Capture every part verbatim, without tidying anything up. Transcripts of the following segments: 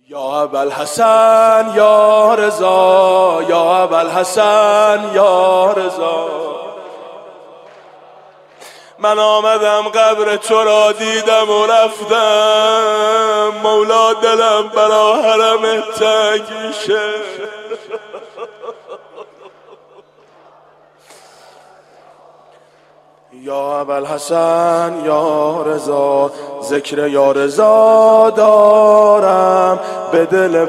یا ابوالحسن یا رضا، یا ابوالحسن یا رضا، من آمدم قبر تو را دیدم و رفتم، مولا دلم برا حرم تنگ میشه. یا ابوالحسن یا رضا، ذکر یا رضا دارم، به دل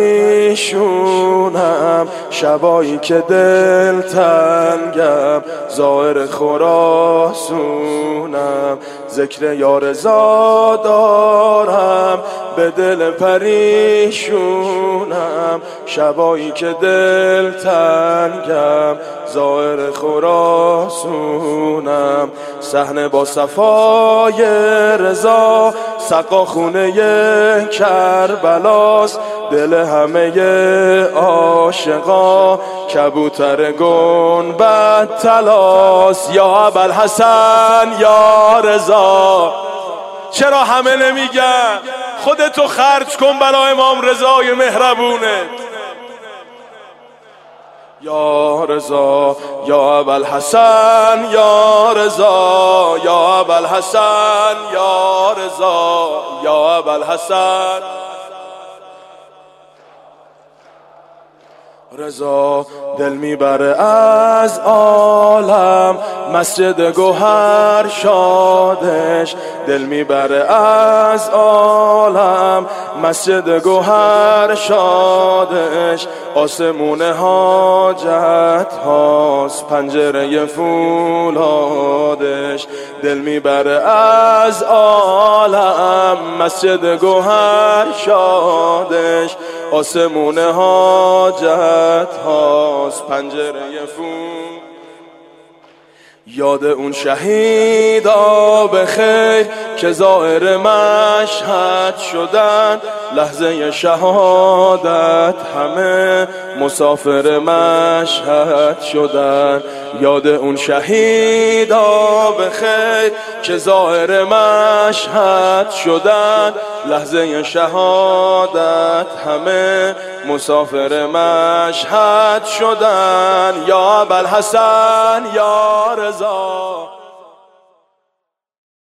پریشونم، شبایی که دل تنگم، ظاهر خراسونم. ذکر یا رضا دارم، به دل پریشونم، شبایی که دل تنگم، ظاهر خراسونم. صحنه با صفای رضا، سقا خونه کربلاست، دل همه عاشقا کبوتر گنبد طلاست. یا ابوالحسن یا رضا، چرا همه نمیگن؟ خودتو خرج کن برای امام رضای مهربونت. یا رضا، یا ابوالحسن یا رضا، یا ابوالحسن یا رضا، یا ابوالحسن رضا. دل میبره از عالم، مسجد گوهر شادش، دل میبره از عالم، مسجد گوهر شادش. آسمون حاجت هاست، پنجره فولادش، دل میبره از عالم، مسجد گوهر شادش. آسمون حاجت هاست، پنجره فول. یاد اون شهیدا بخیر که زائر مشهد شدن، لحظه شهادت همه مسافر مشهد شدن. یاد اون شهیدا بخیر که زائر مشهد شدن، لحظه شهادت همه مسافر مشهد شدن. یا ابوالحسن یا رضا.